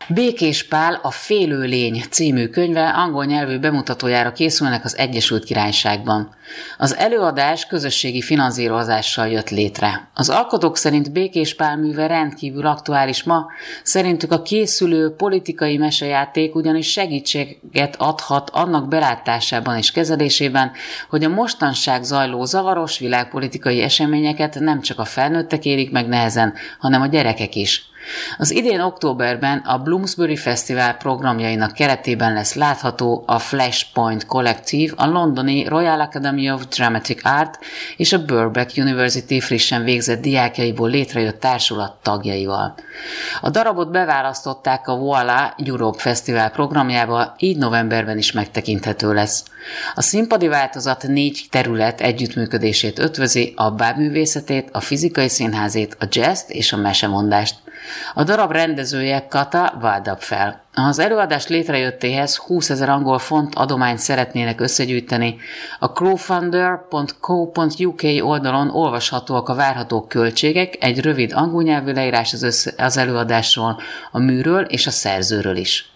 Békés Pál a Félő lény című könyve angol nyelvű bemutatójára készülnek az Egyesült Királyságban. Az előadás közösségi finanszírozással jött létre. Az alkotók szerint Békés Pál műve rendkívül aktuális ma, szerintük a készülő politikai mesejáték ugyanis segítséget adhat annak belátásában és kezelésében, hogy a mostanság zajló zavaros világpolitikai eseményeket nem csak a felnőttek élik meg nehezen, hanem a gyerekek is. Az idén októberben a Bloomsbury Fesztivál programjainak keretében lesz látható a Flashpoint kollektív, a londoni Royal Academy of Dramatic Art és a Birkbeck University frissen végzett diákjaiból létrejött társulat tagjaival. A darabot beválasztották a Voila Europe Fesztivál programjába, így novemberben is megtekinthető lesz. A színpadi változat 4 terület együttműködését ötvözi, a bábművészetét, a fizikai színházét, a jazzt és a mesemondást. A darab rendezője Kata Waldapfel. Az előadás létrejöttéhez 20 000 angol font adományt szeretnének összegyűjteni. A crowdfunder.co.uk oldalon olvashatóak a várható költségek, egy rövid angol nyelvű leírás az előadásról, a műről és a szerzőről is.